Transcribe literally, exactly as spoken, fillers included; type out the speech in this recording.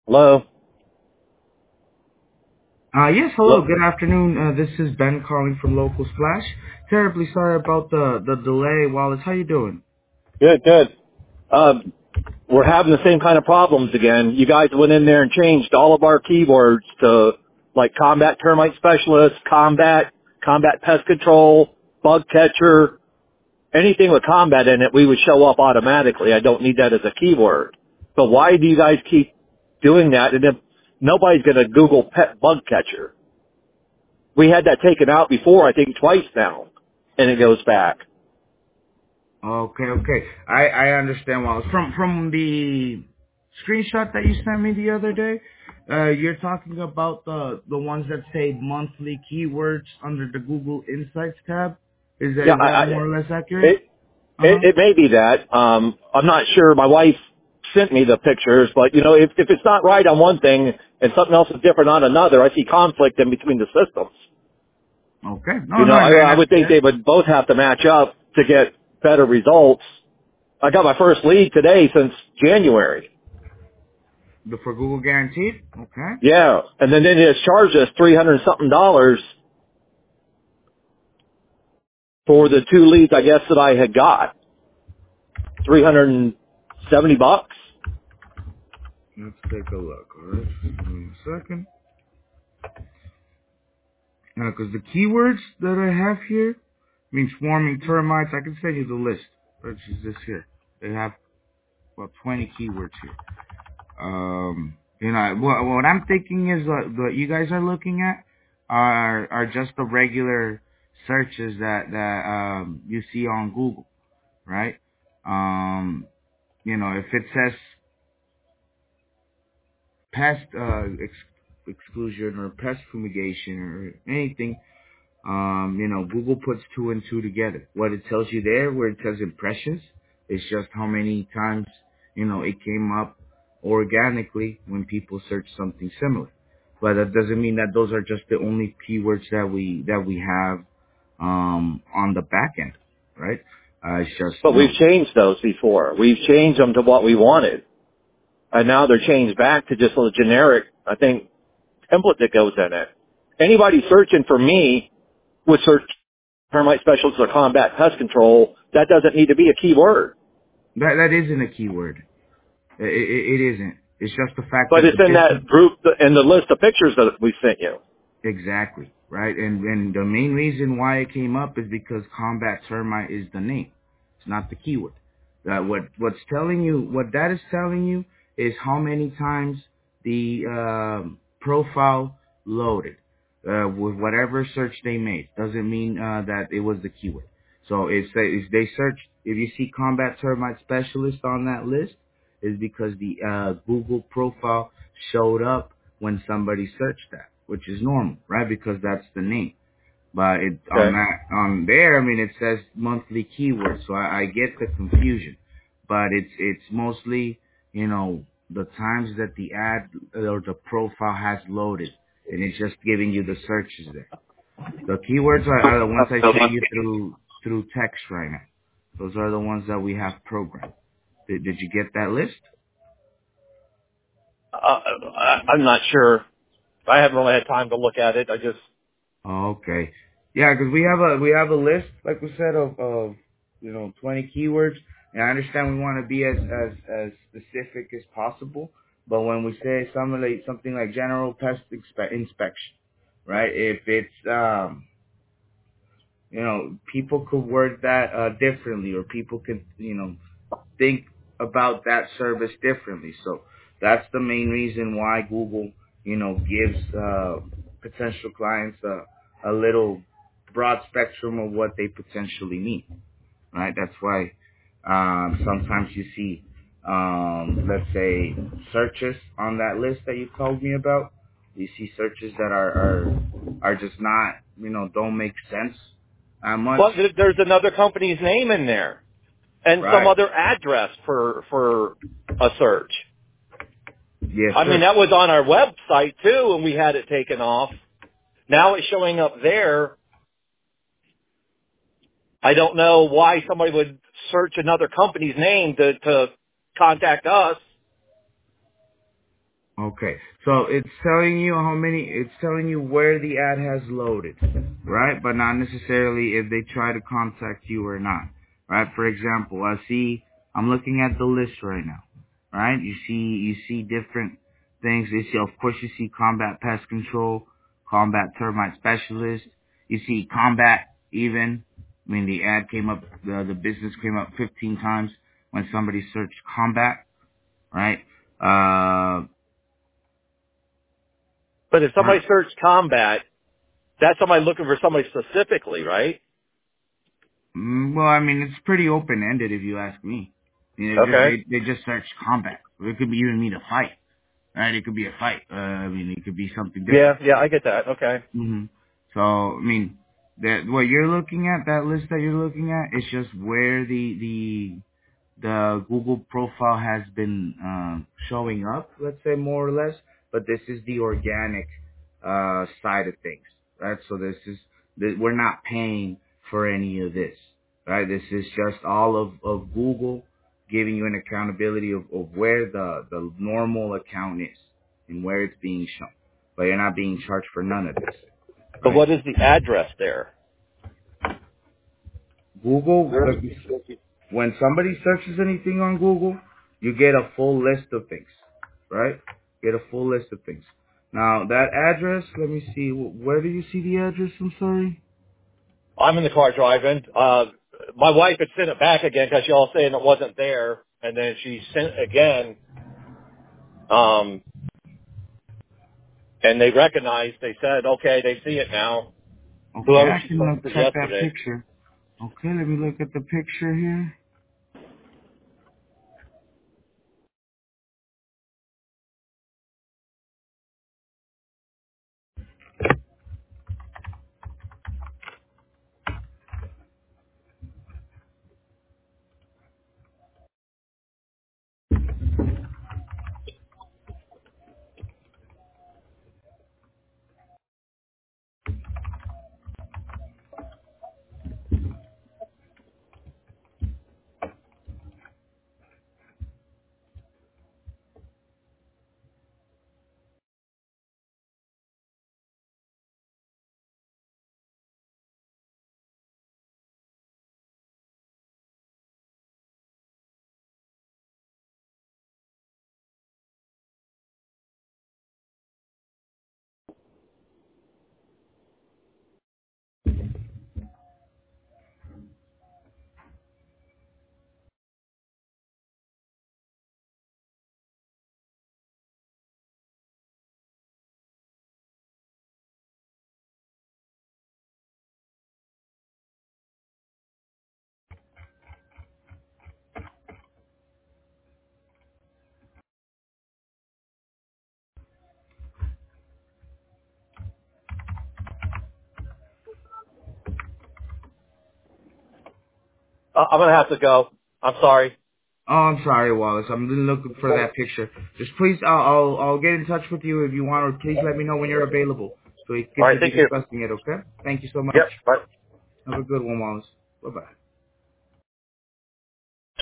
Hello? Uh, yes, hello, Hello? good afternoon. Uh, this is Ben calling from Local Splash. Terribly sorry about the, the delay, Wallace. How you doing? Good, good. Um, we're having the same kind of problems again. You guys went in there and changed all of our keywords to like combat termite specialist, combat, combat pest control, bug catcher, anything with combat in it, we would show up automatically. I don't need that as a keyword. But why do you guys keep doing that? And if nobody's going to Google pet bug catcher. We had that taken out before, I think twice now, and it goes back. Okay, okay. I, I understand, Wallace. From, from the screenshot that you sent me the other day, uh, you're talking about the, the ones that say monthly keywords under the Google Insights tab. Is that, Yeah, is I, that I more or less accurate? it, It, Uh-huh. it may be that. Um, I'm not sure. My wife sent me the pictures, but you know, if, if it's not right on one thing and something else is different on another, I see conflict in between the systems. Okay. No, You know, no, and, and I, I that's would think fair. they would both have to match up to get better results. I got my first lead today since January. The, for Google Guaranteed? Okay. Yeah, and then they just charged us three hundred something dollars for the two leads, I guess, that I had got. Three hundred and seventy bucks. Let's take a look, alright? Give me a second. Now, because the keywords that I have here mean swarming termites. I can send you the list. Which is this here. They have about twenty keywords here. Um, you know, what, what I'm thinking is uh, what you guys are looking at are are just the regular searches that that um you see on Google, right? Um, you know, if it says pest uh, ex- exclusion or pest fumigation or anything, Um, you know, Google puts two and two together. What it tells you there, where it says impressions, is just how many times, you know, it came up organically when people search something similar. But that doesn't mean that those are just the only keywords that we that we have um, on the back end, right? Uh, it's just, But you we've know, changed those before. We've changed them to what we wanted. And now they're changed back to just a generic, I think, template that goes in it. Anybody searching for me would search termite specialist or combat pest control. That doesn't need to be a keyword. that that isn't a keyword. It, it, it isn't. It's just the fact But that the it's in business. that group, in the list of pictures that we sent you. Exactly, right? And and the main reason why it came up is because combat termite is the name. It's not the keyword. That what what's telling you, what that is telling you is how many times the um profile loaded uh, with whatever search they made. Doesn't mean uh, that it was the keyword. So if they, if they search, if you see combat termite specialist on that list, is because the uh, Google profile showed up when somebody searched that, which is normal, right? Because that's the name. But it on Okay. that on there, I mean, it says monthly keywords, so I, I get the confusion. But it's it's mostly, you know, the times that the ad or the profile has loaded, and it's just giving you the searches there. The keywords are, are the ones I sent you through through text right now. Those are the ones that we have programmed. Did, did you get that list? Uh, I, I'm not sure. I haven't really had time to look at it. I just, Okay. Yeah, because we have a we have a list, like we said, of, of you know twenty keywords. And I understand we want to be as as as specific as possible, but when we say something like something like general pest inspe- inspection, right? If it's um you know people could word that uh differently, or people could you know think about that service differently. So that's the main reason why Google, you know, gives uh, potential clients a, a little broad spectrum of what they potentially need, right? That's why um, sometimes you see, um, let's say, searches on that list that you told me about. You see searches that are are, are just not, you know, don't make sense that much, well, there- there's another company's name in there and some right? other address for, for a search. Yes, I mean, sir. that was on our website too, and we had it taken off. Now it's showing up there. I don't know why somebody would search another company's name to, to contact us. Okay, so it's telling you how many, it's telling you where the ad has loaded, right? But not necessarily if they try to contact you or not, right? For example, I see, I'm looking at the list right now, right? You see, you see different things. You see, of course, you see combat pest control, combat termite specialist. You see combat even. I mean, the ad came up, the, the business came up fifteen times when somebody searched combat, right? Uh, But if right. somebody searched combat, that's somebody looking for somebody specifically, right? Mm, Well, I mean, it's pretty open-ended if you ask me. You know, just, Okay. they, they just search combat. It could be you and me to fight, right? It could be a fight. Uh, I mean, it could be something Yeah, different. yeah, I get that. Okay. hmm So, I mean, that what you're looking at, that list that you're looking at, is just where the the the Google profile has been um, showing up, let's say more or less, but this is the organic uh, side of things, right? So this is th- we're not paying for any of this, right? This is just all of, of Google giving you an accountability of, of where the, the normal account is and where it's being shown, but you're not being charged for none of this, But right? what is the address there? Google, like you said, when somebody searches anything on Google, you get a full list of things, right? Get a full list of things. Now that address, let me see. wh- Where do you see the address? I'm sorry. I'm in the car driving. Uh, my wife had sent it back again because y'all saying it wasn't there, and then she sent again. Um, and they recognized. They said, okay, they see it now. Okay, Whoever I she can spoke look, to check that yesterday. picture. Okay, let me look at the picture here. Uh, I'm gonna have to go. I'm sorry. Oh, I'm sorry, Wallace. I'm looking for that picture. Just please, I'll, I'll, I'll get in touch with you if you want, or please let me know when you're available so we All get right, to be thank you. discussing it. Okay? Thank you so much. Yep. Bye. Have a good one, Wallace. Bye bye.